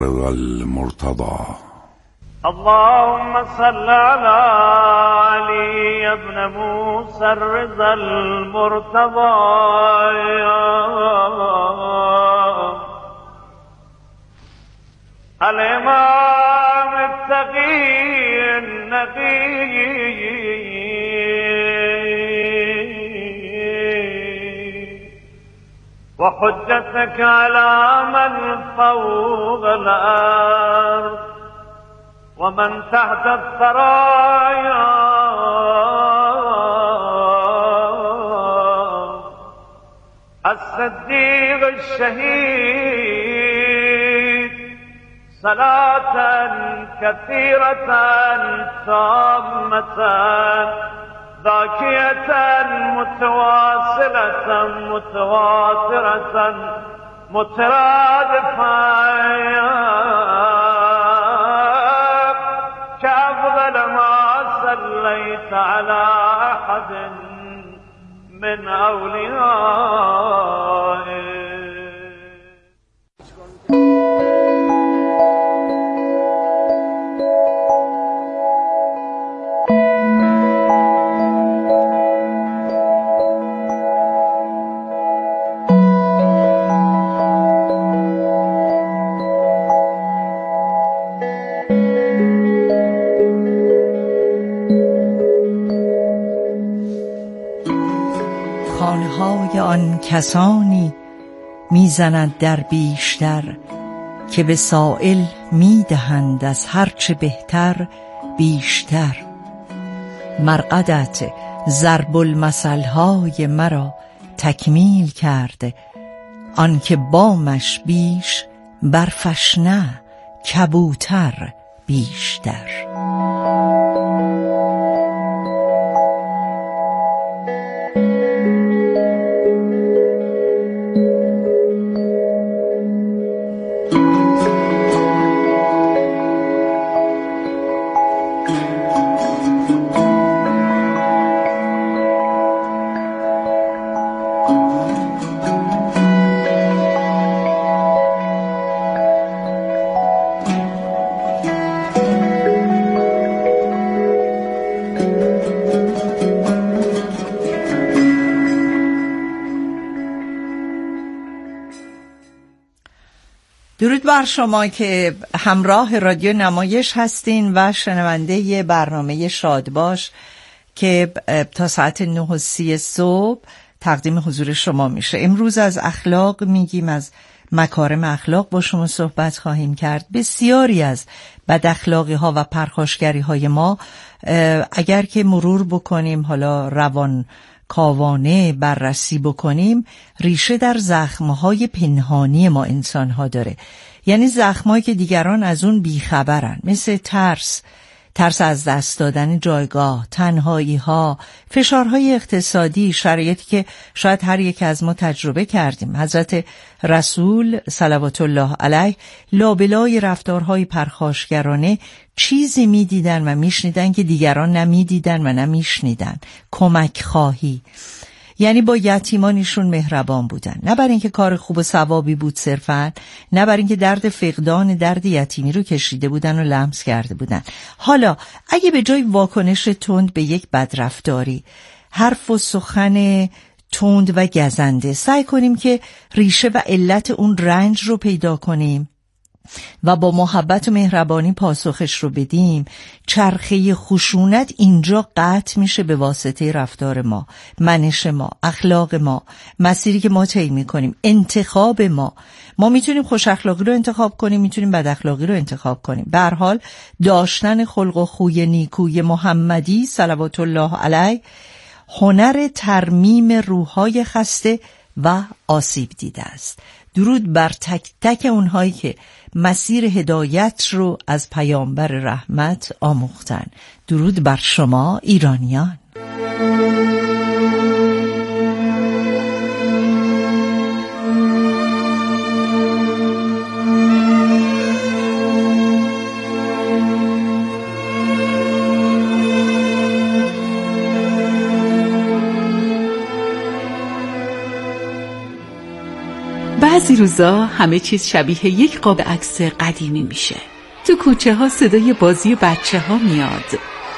المرتضى. اللهم صل على علي بن موسى الرضا المرتضى الإمام التقي النقي وحجتك على من فوق الأرض ومن تحت الثرايا الصديق الشهيد صلاة كثيرة تامة ذاكية متواصلة متواترة مترادفة كأفضل ما صليت على أحد من أوليائك. خانه‌های آن کسانی میزند در بیشتر که به سائل میدهند از هرچه بهتر بیشتر. مرقدت ضرب المثل‌های مرا تکمیل کرده، آنکه بامش بیش برفش نه کبوتر بیشتر. درود بر شما که همراه رادیو نمایش هستین و شنونده برنامه شادباش که تا ساعت 9:30 صبح تقدیم حضور شما میشه. امروز از اخلاق میگیم، از مکارم اخلاق با شما صحبت خواهیم کرد. بسیاری از بد اخلاقی ها و پرخاشگری های ما اگر که مرور بکنیم، حالا روان کاوانه بررسی بکنیم، ریشه در زخمهای پنهانی ما انسان ها داره. یعنی زخمهایی که دیگران از اون بیخبرن، مثل ترس از دست دادن جایگاه، تنهایی ها، فشارهای اقتصادی، شرایطی که شاید هر یک از ما تجربه کردیم. حضرت رسول صلوات الله علیه لابلای رفتارهای پرخاشگرانه چیزی میدیدن و میشنیدن که دیگران نمیدیدن و نمیشنیدن. کمک خواهی، یعنی با یتیمانشون مهربان بودن، نه برای اینکه کار خوب و ثوابی بود صرفاً، نه برای اینکه درد فقدان درد یتیمی رو کشیده بودن و لمس کرده بودن. حالا اگه به جای واکنش تند به یک بدرفتاری، حرف و سخن تند و گزنده، سعی کنیم که ریشه و علت اون رنج رو پیدا کنیم و با محبت و مهربانی پاسخش رو بدیم، چرخه خشونت اینجا قطع میشه به واسطه رفتار ما، منش ما، اخلاق ما، مسیری که ما طی میکنیم، انتخاب ما. ما میتونیم خوش اخلاقی رو انتخاب کنیم، میتونیم بد اخلاقی رو انتخاب کنیم. به هر حال داشتن خلق و خوی نیکوی محمدی صلوات الله علیه هنر ترمیم روح‌های خسته و آسیب دیده است. درود بر تک تک اونهایی که مسیر هدایت رو از پیامبر رحمت آموختن. درود بر شما ایرانیان. بعضی روزا همه چیز شبیه یک قاب عکس قدیمی میشه. تو کوچه ها صدای بازی بچه ها میاد،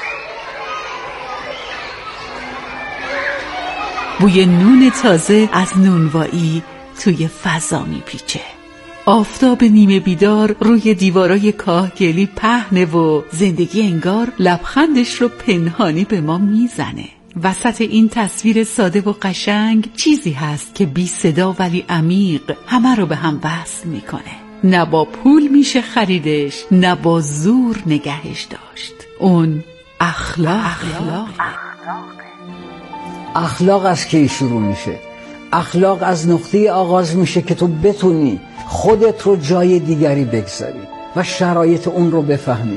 بوی نون تازه از نونوایی توی فضا میپیچه. آفتاب نیمه بیدار روی دیوارای کاهگلی پهنه و زندگی انگار لبخندش رو پنهانی به ما میزنه. وسط این تصویر ساده و قشنگ چیزی هست که بی صدا ولی عمیق همه رو به هم وصل میکنه. نه با پول میشه خریدش، نه با زور نگهش داشت. اون اخلاق از کی شروع میشه؟ اخلاق از نقطه آغاز میشه که تو بتونی خودت رو جای دیگری بگذاری و شرایط اون رو بفهمی.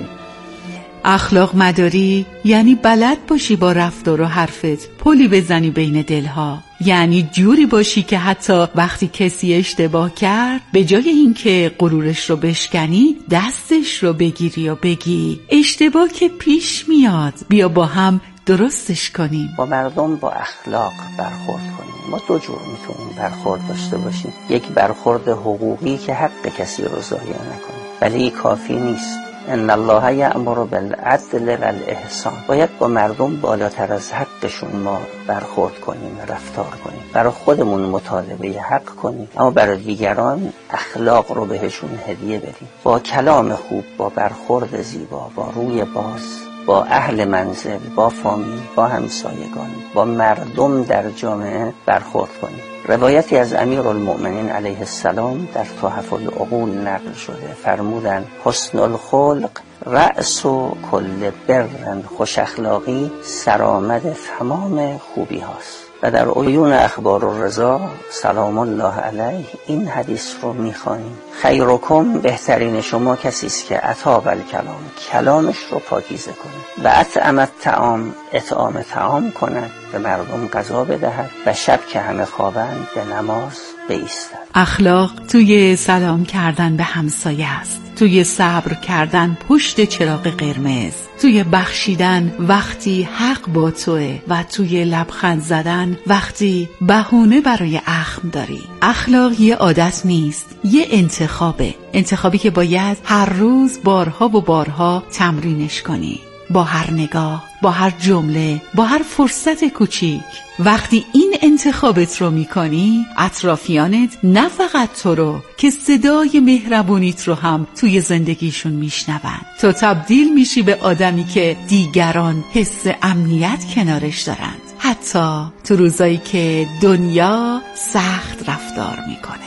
اخلاق مداری یعنی بلد باشی با رفتار و حرفت پلی بزنی بین دلها. یعنی جوری باشی که حتی وقتی کسی اشتباه کرد به جای اینکه غرورش رو بشکنی دستش رو بگیری و بگی اشتباه که پیش میاد، بیا با هم درستش کنیم. با مردم با اخلاق برخورد کنیم. ما دو جور میتونیم برخورد داشته باشیم. یک برخورد حقوقی که حق کسی رو ضایع نکنیم، ولی کافی نیست. ان الله یأمر بالعدل والاحسان. باید با مردم بالاتر از حقشون ما برخورد کنیم، رفتار کنیم. برای خودمون مطالبه حق کنیم، اما برای دیگران اخلاق رو بهشون هدیه بدیم. با کلام خوب، با برخورد زیبا، با روی باز، با اهل منزل، با فامیل، با همسایگان، با مردم در جامعه برخورد کنیم. روایتی از امیرالمؤمنین علیه السلام در تحف العقول نقل شده. فرمودن حسن الخلق رأس کل بر. خوش اخلاقی سرآمد تمام خوبی هاست. و در عیون اخبار الرضا سلام الله علیه این حدیث رو میخوانیم: خیرکم، بهترین شما کسی است که اطاب الکلام، کلامش رو پاکیزه کنه، و اطعم الطعام، اطعام طعام کند، به مردم غذا بدهد، و شب که همه خوابند به نماز بایستد. اخلاق توی سلام کردن به همسایه است، توی صبر کردن پشت چراغ قرمز، توی بخشیدن وقتی حق با توه و توی لبخند زدن وقتی بهونه برای اخم داری. اخلاق یه عادت نیست، یه انتخابه. انتخابی که باید هر روز بارها و بارها تمرینش کنی. با هر نگاه، با هر جمله، با هر فرصت کوچیک. وقتی این انتخابت رو میکنی، اطرافیانت نه فقط تو رو که صدای مهربونیت رو هم توی زندگیشون میشنون. تو تبدیل میشی به آدمی که دیگران حس امنیت کنارش دارند، حتی تو روزایی که دنیا سخت رفتار میکنه.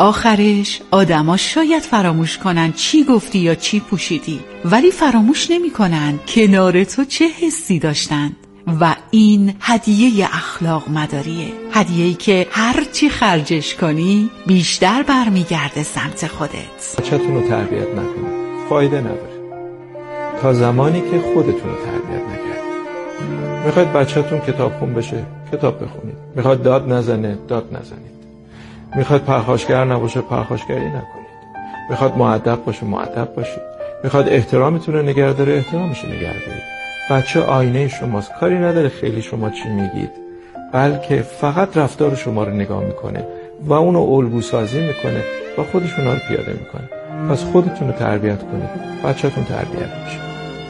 آخرش آدما شاید فراموش کنن چی گفتی یا چی پوشیدی، ولی فراموش نمی کنن کنار تو چه حسی داشتن. و این هدیه اخلاق مداریه، هدیه‌ای که هر چی خرجش کنی بیشتر برمیگرده سمت خودت. بچه‌تون رو تربیت نکنید، فایده نداره تا زمانی که خودتون رو تربیت نکردید. میخواید بچه‌تون کتاب خون بشه، کتاب بخونید. میخواید داد نزنه، داد نزنید. میخواد پرخاشگر نباشه، پرخاشگری نکنید. میخواد مؤدب باشه، مؤدب باشید. میخواد احترامتون رو نگه داره، احترامش رو نگه دارید. بچه آینه شماست، کاری نداره خیلی شما چی میگید، بلکه فقط رفتار شما رو نگاه میکنه و اونو الگو سازی میکنه و خودشون رو پیاده میکنه. پس خودتون رو تربیت کنید، بچه‌تون تربیت میشه.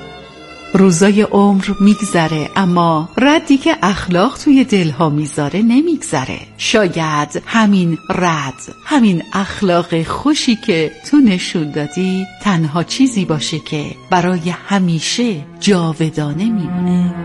روزای عمر میگذره، اما ردی که اخلاق توی دلها میذاره نمیگذره. شاید همین رد، همین اخلاق خوشی که تو نشون دادی تنها چیزی باشه که برای همیشه جاودانه میمونه.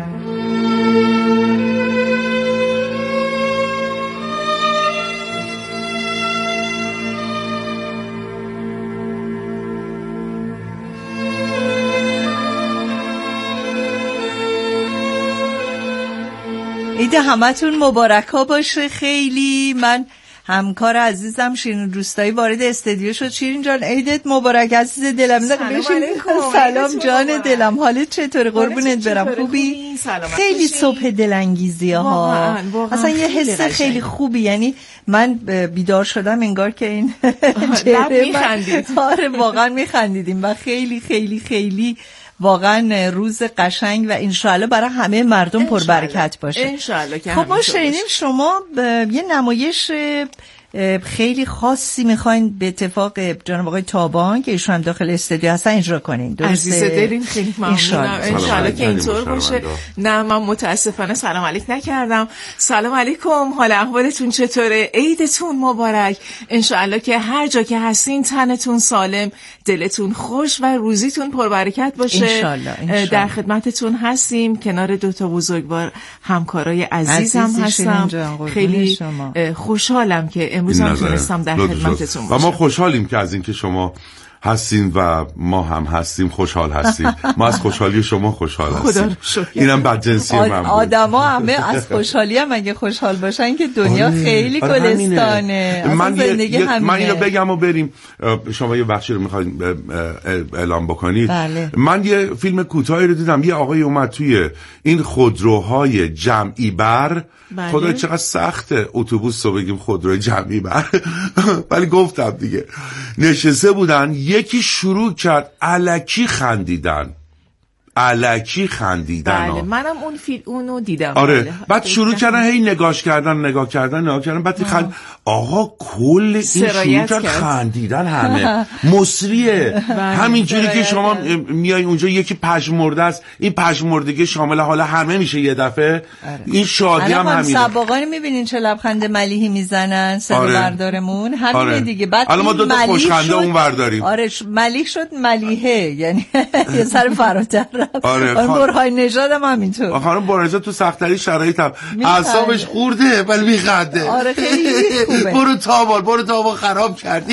عید همتون مبارک ها باشه. خیلی من همکار عزیزم شیرین روستایی وارد استودیو شد. شیرین جان عیدت مبارک عزیز دلم. سلام جان دلم، حالت چطوره؟ قربونت برم. خوبی؟ خیلی صبح دلانگیزی ها، اصلا یه حس خیلی خوبی. یعنی من بیدار شدم انگار که این میخندید. آره واقعا میخندیدیم و خیلی خیلی خیلی واقعا روز قشنگ و انشالله برای همه مردم پربرکت باشه. انشالله که خب ما شنیدیم شما یه نمایش خیلی خاصی میخواین به اتفاق جناب آقای تابان که ایشون هم داخل استودیو هستن اجرا کنین. عزیز دلین خیلی ممنونم. انشالله که اینطور باشه. نه من متاسفانه سلام علیک نکردم. سلام علیکم، حال احوالتون چطوره؟ عیدتون مبارک. انشالله که هر جا که هستین تنتون سالم، دلتون خوش و روزیتون پربرکت باشه. انشالله. در خدمتتون هستیم. کنار دو تا بزرگوار همکارای عزیزم هستم. خیلی خوشحالم که امروز هم تونستم در خدمتتون باشم. و ما خوشحالیم که از اینکه شما هستین و ما هم هستیم، خوشحال هستیم. ما از خوشحالی شما خوشحال هستیم. اینم بدجنسی من بود. آدما همه از خوشحالی هم اگه خوشحال باشن که دنیا خیلی گلستانه. من اینو بگم و بریم. شما یه بخشی رو میخواید اعلام بکنید. بله. من یه فیلم کوتاهی رو دیدم، یه آقای اومد توی این خودروهای جمعی بر. بله. خدا چقدر سخته اتوبوس رو بگیم خودروی جمعی بر. ولی گفتم دیگه نشسته بودن، یکی شروع کرد الکی خندیدن. بله منم اونو دیدم. آره. بله. بعد شروع کردن هی نگاه کردن بعد آقا کل این شروع کرد خندیدن همه مصریه. همینجوری که شما میای اونجا یکی پژمرده است، این پژمردگی شامل حالا همه میشه یه دفعه. این شادی هم همینه. سباقانی میبینین چه لبخند ملیحی میزنن صدا بردارمون همینه دیگه. بعد الان ما دو تا خوشخنده اون برداریم. آره ملیح شد ملیحه، یعنی یه سر فراتر. آره برهای نژاد هم همینطور. خانم برهای نژاد تو سخت‌ترین شرایط هم اعصابش خورده ولی میخنده. آره خیلی خوبه. برو تابال خراب کردی.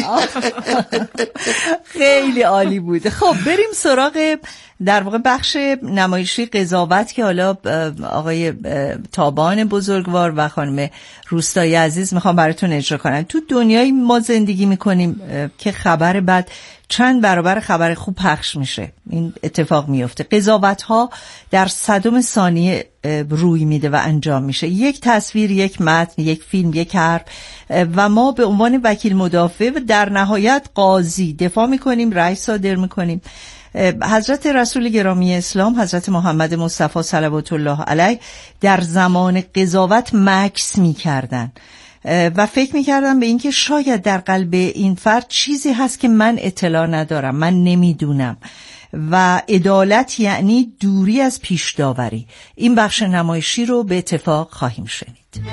خیلی عالی بود. خب بریم سراغ در واقع بخش نمایشی قضاوت که حالا آقای تابان بزرگوار و خانم روستایی عزیز میخوام براتون اجرا کنن. تو دنیای ما زندگی میکنیم که خبر بد چند برابر خبر خوب پخش میشه. این اتفاق میفته. قضاوت ها در صدم ثانیه روی میده و انجام میشه. یک تصویر، یک متن، یک فیلم، یک حرف و ما به عنوان وکیل مدافع و در نهایت قاضی دفاع میکنیم، رأی صادر میکنیم. حضرت رسول گرامی اسلام حضرت محمد مصطفی صلوات الله علیه در زمان قضاوت مکث میکردن و فکر میکردم به اینکه شاید در قلب این فرد چیزی هست که من اطلاع ندارم، من نمیدونم. و عدالت یعنی دوری از پیش داوری. این بخش نمایشی رو به اتفاق خواهیم شنید.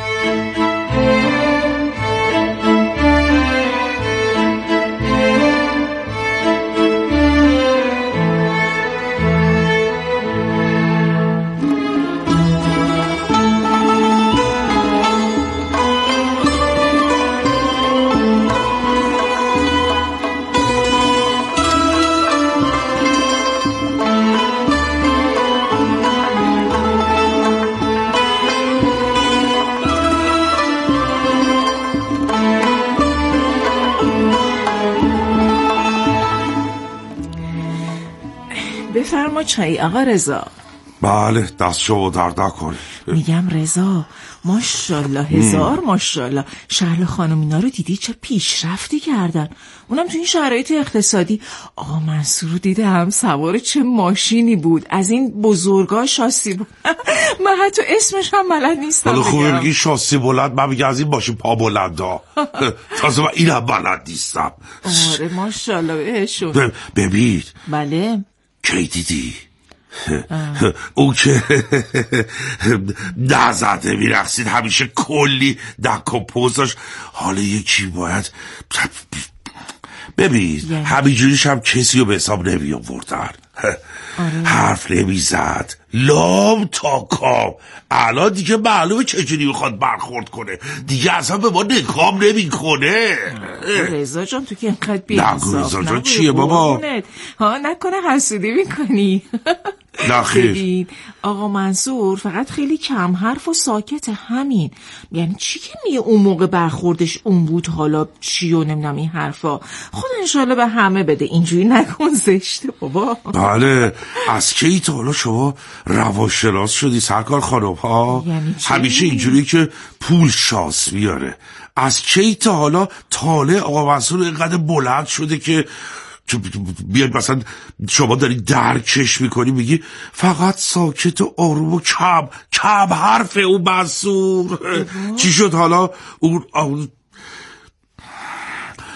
بفرما چای آقا رضا. بله دست شما درد نکنی. میگم رضا ماشاءالله هزار ماشاءالله شهر خانم اینا رو دیدی چه پیشرفتی کردن، اونم تو این شرایط اقتصادی. آقا منصور رو دیدم سوار چه ماشینی بود، از این بزرگا شاسی بود. من حتی اسمش هم بلد نیستم. حالا خوبه بگی شاسی بلند، من بگی از این باشی پا بلندا. تازه من اینم بلد نیستم. آره ماشاءالله بهشون. ببین بله کی دیدی او که نزده میرقصید همیشه کلی دک و پوز داشت، حالا یکی باید ببین همینجوریش هم کسی رو به حساب نمی آوردن. حرف نمیزد لام تا کام. الان دیگه معلومه چجوری میخواد برخورد کنه، دیگه اصلا به ما نگام نمی کنه. رضا جان تو که اینقدر بی‌انصاف نگو رضا جان چیه بابا؟ ها نکنه حسودی میکنی؟ نخیر. آقا منصور فقط خیلی کم حرف و ساکت، همین. یعنی چی که میگه اون موقع برخوردش اون بود، حالا چی و نمیدونم این حرفا. خود انشالله به همه بده، اینجوری نکن زشته بابا. بله از کی تا حالا شما روانشناس شدی سرکار خانم ها؟ یعنی همیشه اینجوری که پول شانس میاره. از کی تا حالا طالع آقا منصور اینقدر بلند شده که بیاد مثلا شما داری درکش میکنی میگی فقط ساکت و آروم و کم حرف اون منصور. چی شد حالا اون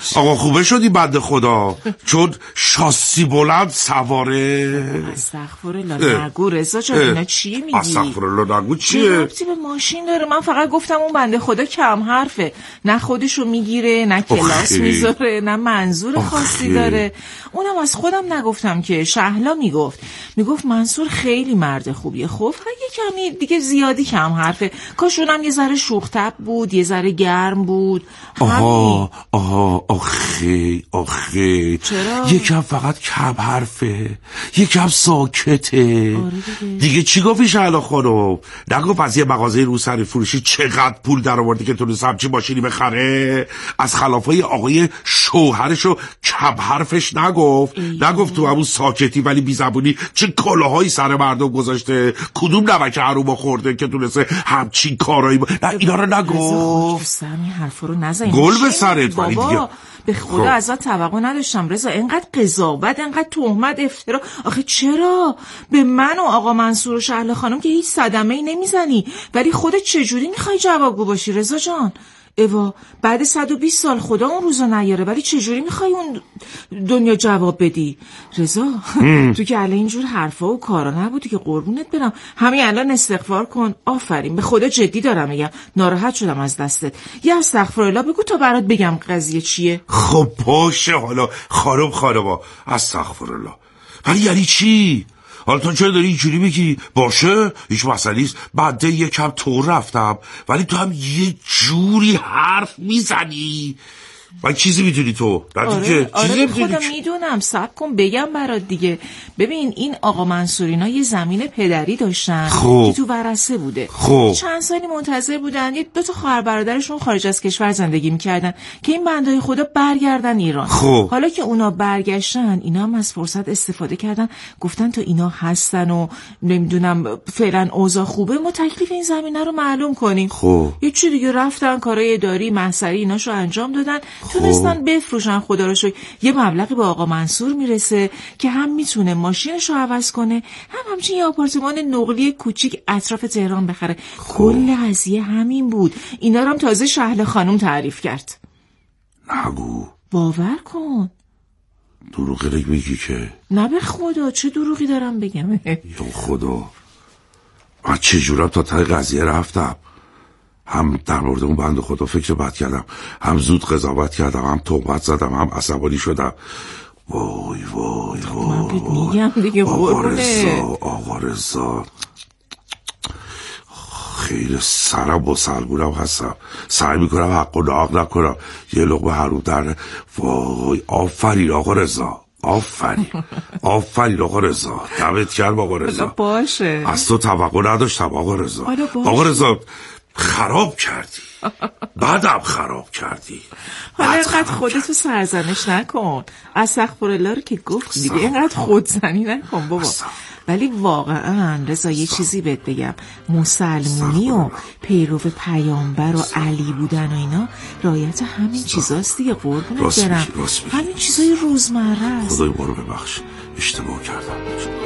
آقا خوبه شدی بنده خدا چون شاسی بلند سواره. استغفرالله نگو رضا جان، اینا چیه میگی؟ استغفرالله نگو چیه؟ ربطی به ماشین داره؟ من فقط گفتم اون بنده خدا کم حرفه، نه خودشو میگیره نه کلاس میذاره نه منظور خاصی داره. اونم از خودم نگفتم که شهلا میگفت منصور خیلی مرد خوبیه. خب یه کمی دیگه زیادی کم حرفه، کاش اونم یه ذره شوخ طبع بود، یه ذره گرم بود. آخه چرا؟ یکم فقط کم حرفه، یکم ساکته. دیگه چی گفتی شهلا خانم؟ نگفت از یه مغازه روسری فروشی چقدر پول در آورده که تونست همچین ماشینی بخره؟ از خلافای آقای شوهرشو کم حرفش نگفت تو همون ساکتی ولی بی زبونی چه کلاهایی سر مردم گذاشته؟ کدوم نمک حروم خورده که تونسته همچین کارایی نه اینا رو نگفت. همین حرفا رو نزن، گل به سرت. ولی دیگه به خدا ازت توقع نداشتم رضا، اینقدر قضاوت، اینقدر تهمت، افترا. آخه چرا به من و آقا منصور و شهلا خانم که هیچ صدمه‌ای نمیزنی ولی خودت چجوری میخوای جوابگو باشی رضا جان؟ ایوا بعد 120 سال خدا اون روزو نیاره ولی چجوری میخوای اون دنیا جواب بدی رضا؟ تو که الان اینجور حرفا و کارا نبودی که قربونت برم. همین الان استغفار کن. آفرین، به خدا جدی دارم میگم، ناراحت شدم از دستت. یه استغفرالله بگو تا برات بگم قضیه چیه. خب باشه حالا خانم استغفرالله. ولی یعنی چی؟ حالا تو چرا داری اینجوری میگی؟ باشه هیچ مسئله نیست، بعده یکم تو رفتم ولی تو هم یه جوری حرف میزنی و چیزی میدونی تو. آره خودم میدونم. صبر کن بگم برات دیگه. ببین این آقا منصورینا یه زمین پدری داشتن که تو ورثه بوده. چند سالی منتظر بودن یه 2 تا خواهر برادرشون خارج از کشور زندگی میکردن که این بندای خدا برگردن ایران. حالا که اونا برگشتن اینا هم از فرصت استفاده کردن، گفتن تو اینا هستن و نمیدونم فعلا اوضاع خوبه، ما تکلیف این زمینه رو معلوم کنیم. یه چیزی دیگه رفتن کارهای اداری محضری ایناشو انجام دادن، تونستن بفروشن. خدا رو شکر یه مبلغی به آقا منصور میرسه که هم میتونه ماشینشو عوض کنه، همچنین یه آپارتمان نقلی کوچیک اطراف تهران بخره. کل قضیه همین بود. اینا رو هم تازه شهلا خانم تعریف کرد. نگو. باور کن. دروغی میگی که؟ نه به خدا چه دروغی دارم بگم؟ یا خدا من چجورم تا ته قضیه رفتم. هم در مورد اون بنده خدا فکر بد کردم، هم زود قضاوت کردم، هم تهمت زدم، هم عصبانی شدم. وای من میگم دیگه آقا رضا خیلی سرم و سرگونم هستم، سعی میکنم حق و ناحق نکنم، یه لقمه حروم در. وای آفرین آقا رضا، آفرین آقا رضا، دمت گرم آقا رضا. باشه از تو توقع نداشتم آقا رضا. آقا رضا خراب کردی، بعدم خراب کردی. حالا اینقدر خودتو سرزنش نکن. استغفرالله رو که گفت دیگه اینقدر خودزنی نکن بابا. ولی واقعا رضا یه چیزی بهت بگم، مسلمونی و پیرو پیامبر و علی بودن و اینا رعایت همین چیزاست دیگه قربونت برم. همین چیزای روزمره است. خدای ما رو ببخش، اشتباه کردم.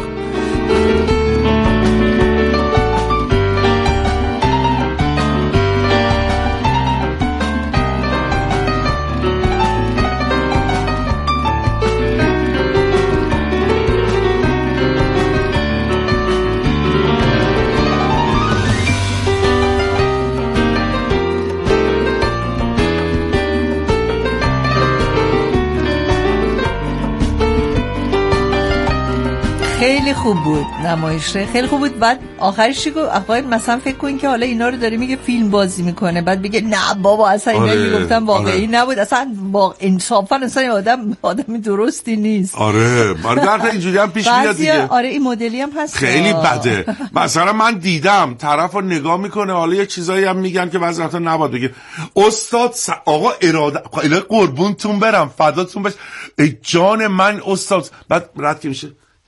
خیلی خوب بود نمایشه، خیلی خوب بود. بعد آخرش چی گفت؟ آخر مثلا فکر کن که حالا اینا رو داره میگه فیلم بازی میکنه، بعد بگه نه بابا اصلا اینا میگفتن واقعی نبود، اصلا با انصافا اصلا آدمی درستی نیست. آره من اینجوری هم پیش میاد دیگه. آره این مدلی هم هست، خیلی بده. مثلا من دیدم طرفو نگاه میکنه، حالا یه چیزایی هم میگن که بعضی وقتا نباید بگه. استاد آقا اراده قربونتون برم، فداتون بشه ای جان من استاد. بعد رد که میشه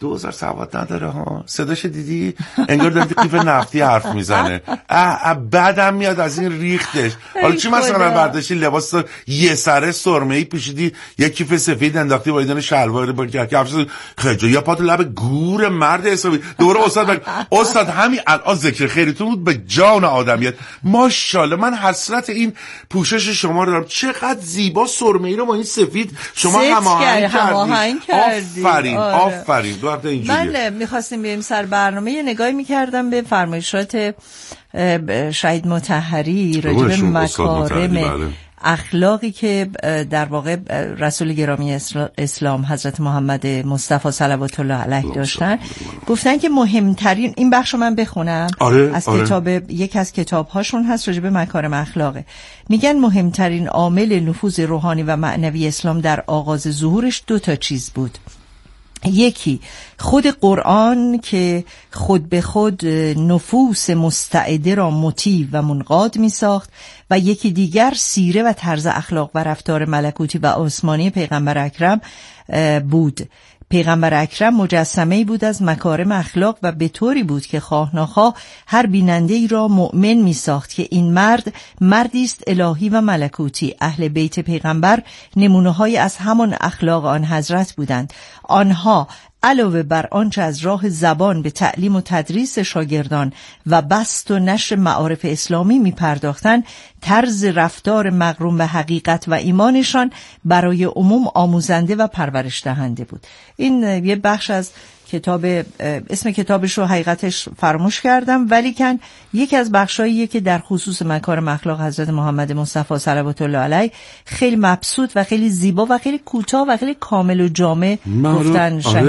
2000 سواد نداره ها. صداش دیدی؟ انگار داره قیف نفتی حرف میزنه. بعدم میاد از این ریختش. حالا چی مثلا برداشتی لباس یه سره سرمه‌ای پوشیدی، یه کیف سفید انداختی با ایدن شلوار با کفش خجا یا پات لب گور مرد حسابی. دوباره استاد همین الان ذکر خیرتون بود به جان آدمیت. ماشاءالله من حسرت این پوشش شما رو دارم. چقدر زیبا سرمه‌ای رو با این سفید شما هماهنگ کردید. آفرین. من میخواستیم بریم سر برنامه، یه نگاهی میکردم به فرمایشات شهید مطهری راجع به مکارم اخلاقی که در واقع رسول گرامی اسلام حضرت محمد مصطفی صلوات الله علیه داشتن. گفتن که مهمترین، این بخشو من بخونم از کتاب، یک از کتاب‌هاشون هست راجع به مکارم اخلاقه. میگن مهمترین عامل نفوذ روحانی و معنوی اسلام در آغاز ظهورش 2 چیز بود. یکی خود قرآن که خود به خود نفوس مستعده را مطیع و منقاد می ساخت و یکی دیگر سیره و طرز اخلاق و رفتار ملکوتی و آسمانی پیغمبر اکرم بود. پیغمبر اکرم مجسمه‌ای بود از مکارم اخلاق و به طوری بود که خواه ناخواه هر بیننده‌ای را مؤمن می‌ساخت که این مرد مردی است الهی و ملکوتی. اهل بیت پیغمبر نمونه‌های از همان اخلاق آن حضرت بودند. آنها علاوه بر آنچه از راه زبان به تعلیم و تدریس شاگردان و بسط و نشر معارف اسلامی می پرداختن، طرز رفتار مقرون به حقیقت و ایمانشان برای عموم آموزنده و پرورش دهنده بود. این یه بخش از کتاب، اسم کتابش رو حقیقتش فراموش کردم، ولی کن یکی از بخشاییه که در خصوص مکارم اخلاق حضرت محمد مصطفی صلوات الله علیه خیلی مبسوط و خیلی زیبا و خیلی کوتاه و خیلی کامل و جامع گفتن شهید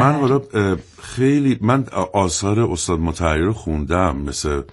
مطهری. من آثار استاد مطهری رو خوندم، مثل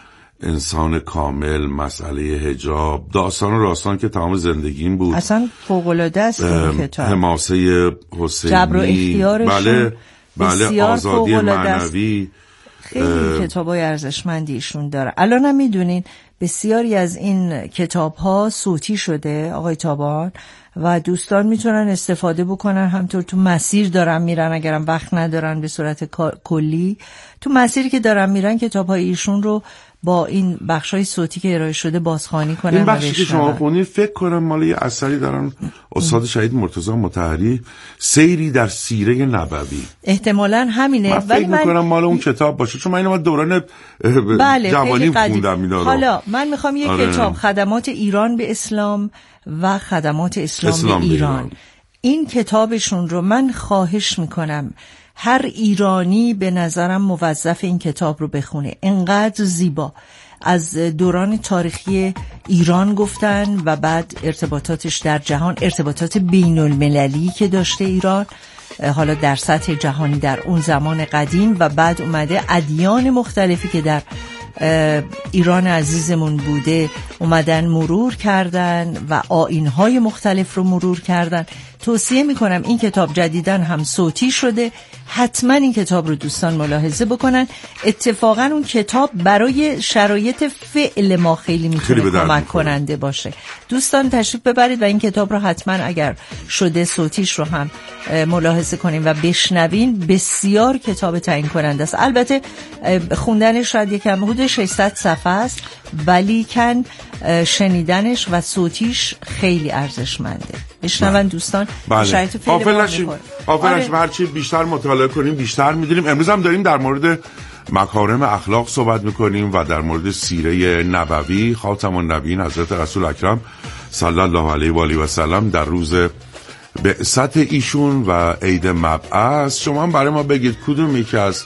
انسان کامل، مسئله حجاب، داستان و راستان که تمام زندگیم بود. اصلا فوق‌العاده است این کتاب. حماسه حسینی، جبر و اختیارشون بله، آزادی معنوی، خیلی کتابای ارزشمندی ایشون داره. الان هم میدونین بسیاری از این کتاب‌ها صوتی شده آقای تابان و دوستان میتونن استفاده بکنن. همطور تو مسیر دارن میرن، اگرم وقت ندارن به صورت کلی، تو مسیری که دارن میرن کتاب‌های ایشون رو با این بخشای صوتی که ارائه شده بازخوانی کنن. این بخشی که شما خونید فکر کنم مال یه اثری دارن استاد شهید مرتضی مطهری، سیری در سیره نبوی، احتمالاً همینه. من فکر میکنم مال اون کتاب باشه، چون من اینو دوران جوانی خوندم اینا رو. حالا من میخوام یک کتاب خدمات ایران به اسلام و خدمات اسلام به ایران، این کتابشون رو من خواهش میکنم هر ایرانی به نظرم موظف این کتاب رو بخونه. انقدر زیبا از دوران تاریخی ایران گفتن و بعد ارتباطاتش در جهان، ارتباطات بین المللی که داشته ایران، حالا در سطح جهانی در اون زمان قدیم، و بعد اومده ادیان مختلفی که در ایران عزیزمون بوده اومدن مرور کردن و آیین‌های مختلف رو مرور کردن. توصیه میکنم این کتاب جدیداً هم صوتی شده، حتما این کتاب رو دوستان ملاحظه بکنن. اتفاقاً اون کتاب برای شرایط فعل ما خیلی میتونه کمک کننده باشه. دوستان تشریف ببرید و این کتاب رو حتما اگر شده صوتیش رو هم ملاحظه کنیم و بشنوین. بسیار کتاب تعیین کننده است. البته خوندنش شاید یکم حدود 600 صفحه است، ولی کن شنیدنش و صوتیش خیلی ارزشمنده. بشنون دوستان. شرایط فعل ما هرچی بیشتر مطالعه کنیم بیشتر میدونیم. امروز هم داریم در مورد مکارم اخلاق صحبت میکنیم و در مورد سیره نبوی خاتم النبیین حضرت رسول اکرم صلی الله علیه و آله و سلم در روز بعثت ایشون و عید مبعث. شما هم برای ما بگید کدوم یکی از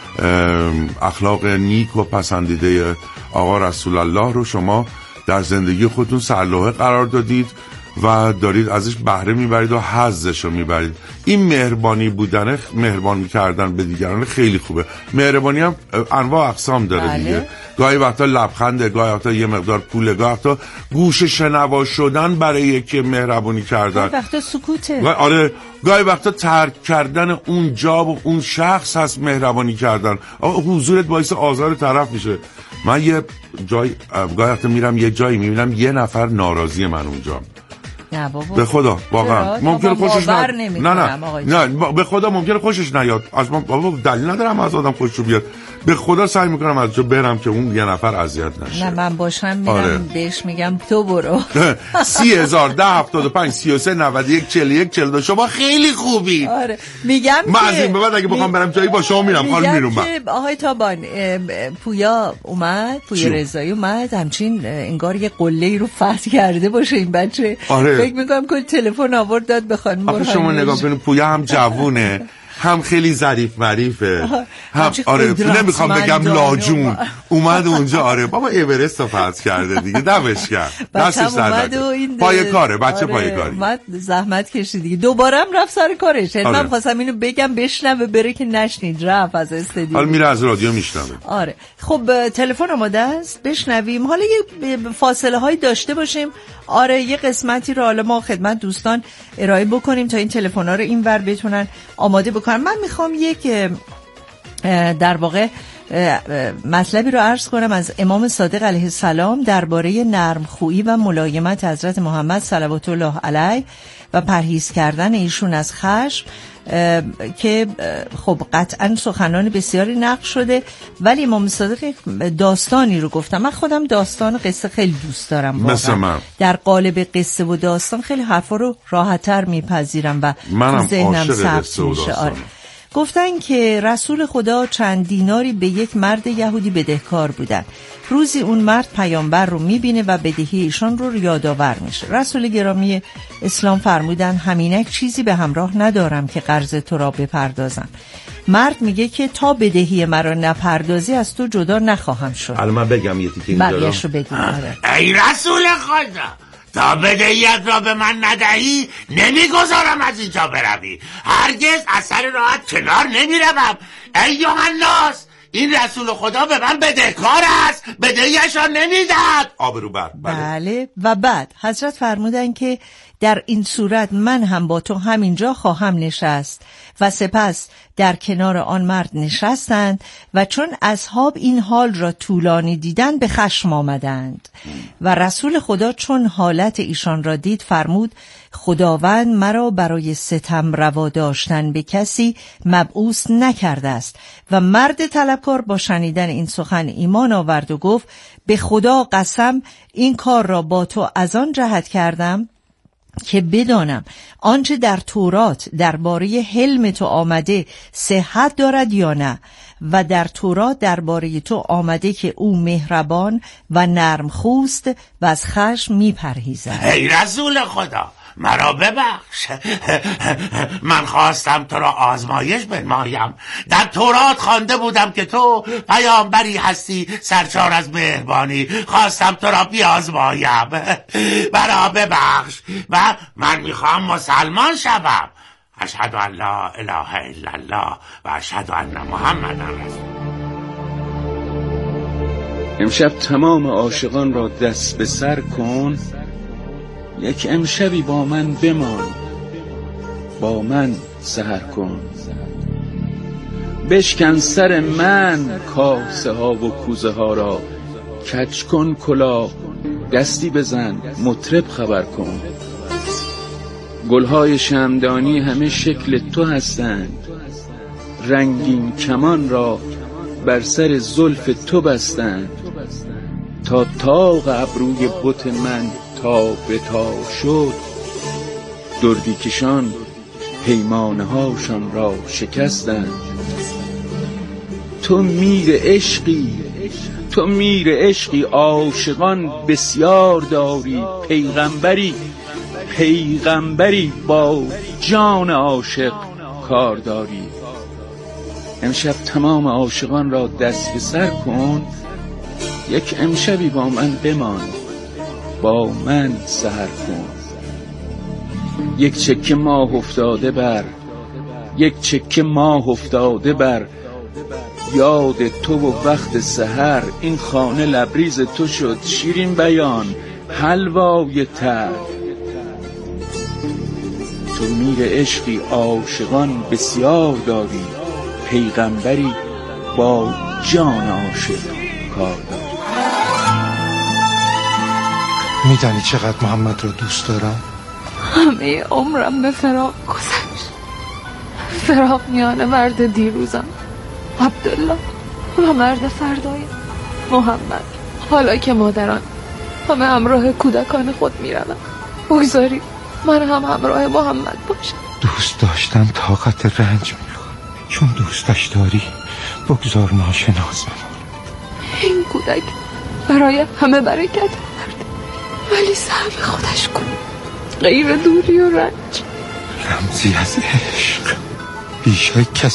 اخلاق نیک و پسندیده آقا رسول الله رو شما در زندگی خودتون سرلوحه قرار دادید و دارید ازش بهره میبرید و حظش رو میبرید. این مهربانی بودن، مهربانی کردن به دیگران خیلی خوبه. مهربانی هم انواع اقسام داره دیگه. گاهی وقتا لبخنده، گاهی وقتا یه مقدار پوله، گاهی وقتا گوش شنوا شدن برای یکی مهربانی کردن، گاهی وقتا سکوته، آره، گاهی وقتا ترک کردن اون جا و اون شخص هست مهربانی کردن. حضورت باعث آزار طرف میشه. من یه جای گاهی وقتا میرم یه جایی میبینم یه نفر ناراضی من اونجا، نه بابا به خدا واقعا ممکنه خوشش نه به خدا ممکنه خوشش نیاد از من. بابا دلیل ندارم از آدم خوشش بیاد. به خدا سعی میکنم از جا برم که اون یه نفر اذیت نشه. نه من باشم میرم بهش میگم تو برو. 30,000 10 75 33 91 41 42 شما خیلی خوبی. آره میگم من از این به بعد اگه بخوام برم جایی با شما میرم حال میرم. آقای تابان پویا اومد، پویا رضایی اومد، همچین انگار یه قله‌ای رو فتح کرده باشه این بچه. فکر میکنم که تلفن آورد داد بخوان. آخه شما نگاه کنید پویا هم جوونه هم خیلی ظریف معریفه هم نمیخوام بگم لاجون اومد اونجا. آره بابا اورست رو فتح کرده دیگه. دمش کرد دستش درد پای کاره بچه. پای کاری اومد زحمت کشید دیگه. دوباره هم رفت سر کارش. من خواستم اینو بگم بشنوه بره که نشنید رفت از استودیو. حالا میره از رادیو میشنوه. آره خب تلفن آماده است بشنویم. حالا یه فاصله هایی داشته باشیم. آره یه قسمتی رو حالا ما خدمت دوستان ارائه بکنیم تا این تلفن‌ها رو اینور بتونن آماده بکنن. من میخوام یک در واقع مطلبی رو عرض کنم از امام صادق علیه السلام درباره نرمخویی و ملایمت حضرت محمد صلوات الله علیه و پرهیز کردن ایشون از خشم که خب قطعا سخنان بسیاری نقل شده، ولی امام صادق داستانی رو گفتم. من خودم داستان قصه خیلی دوست دارم واقعا. در قالب قصه و داستان خیلی حرفا رو راحت‌تر میپذیرم و ذهنم ثبت میشه. گفتن که رسول خدا چند دیناری به یک مرد یهودی بدهکار بودن. روزی اون مرد پیامبر رو میبینه و بدهی ایشان رو یادآور میشه. رسول گرامی اسلام فرمودن همینک چیزی به همراه ندارم که قرض تو را بپردازم. مرد میگه که تا بدهی مرا نپردازی از تو جدا نخواهم شد. الان من بگم یه تیکه اینجا بقیه‌شو بگیم. ای رسول خدا تا بدهیت را به من ندهی نمیگذارم از اینجا بروی. هرگز از سر راحت کنار نمیروم. ای یوحناس این رسول خدا به من بدهکار است، بدهیش را نمیدهد. آبرو بر. بله. و بعد حضرت فرمودن که در این صورت من هم با تو همینجا خواهم نشست. و سپس در کنار آن مرد نشستند و چون اصحاب این حال را طولانی دیدن به خشم آمدند و رسول خدا چون حالت ایشان را دید فرمود خداوند مرا برای ستم روا داشتن به کسی مبعوث نکرده است. و مرد طلبکار با شنیدن این سخن ایمان آورد و گفت به خدا قسم این کار را با تو از آن جهت کردم که بدانم آنچه در تورات درباره حلم تو آمده صحت دارد یا نه. و در تورات درباره تو آمده که او مهربان و نرم خوست و از خشم میپرهیزد. ای رسول خدا مرا ببخش. من خواستم تو را آزمایش بنمایم. در تورات خوانده بودم که تو پیامبری هستی سرشار از مهربانی. خواستم تو را بیازمایم. مرا ببخش و من میخوام مسلمان شوم. اشهد ان لا اله الا الله و اشهد ان محمدا رسول الله. امشب تمام عاشقان را دست به سر کن. یک امشبی با من بمان، با من سحر کن. بشکن سر من کاسه ها و کوزه ها را. کج کن کلاه، دستی بزن، مطرب خبر کن. گلهای شمعدانی همه شکل تو هستند. رنگین کمان را بر سر زلف تو بستند. تا طاق ابروی بت من تا به تا شد. دردی کشان پیمانه هاشان را شکستند. تو میر عشقی، تو میر عشقی، عاشقان بسیار داری. پیغمبری، پیغمبری با جان عاشق کار داری. امشب تمام عاشقان را دست به سر کن. یک امشبی با من بمان، با من سحر کن. یک چکه ماه افتاده بر، یک چکه ماه افتاده بر یاد تو و وقت سحر. این خانه لبریز تو شد شیرین بیان حلوای تر. تو میر عشقی، عاشقان بسیار داری. پیغمبری با جان عاشق کار داری. میدانی چقدر محمد رو دوست دارم؟ همه عمرم به فراق گذشت. فراق میان مرد دیروزم عبدالله و مرد فردایم محمد. حالا که مادران همه همراه کودکان خود میروم، بگذاری من هم همراه محمد باشم. دوست داشتن طاقت رنج میخواد، چون دوستش داری بگذار ناشناس بمون. این کودک برای همه برکت آورده، ولی سهم خودش کن، غیر دوری و رنج. رمزی از عشق بیشای کسی